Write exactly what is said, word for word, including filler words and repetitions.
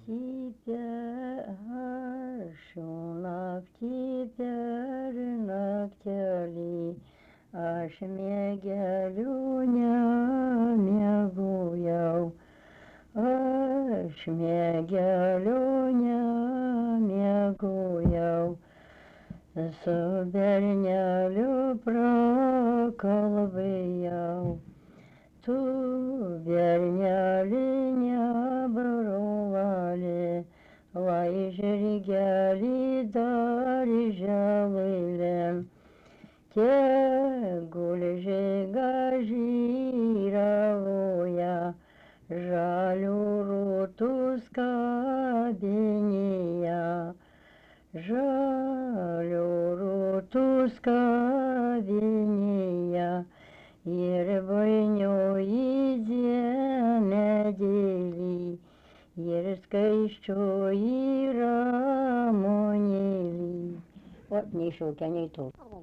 Теперь шумно теперь нактяли, аж мегелюня мегуяу, аж мегелюня мегуяу, собернялю проколбияу. Tu bernelinya brovale, lai žirgeli dar žalilem, tie gulžiga žyravoja, žalių rūtų skabinėje, žalių rūtų skabinėje. Ir vainioji dienedėlį, ir skaisčioji ramonėlį. Ot, nei šaukia, nei to.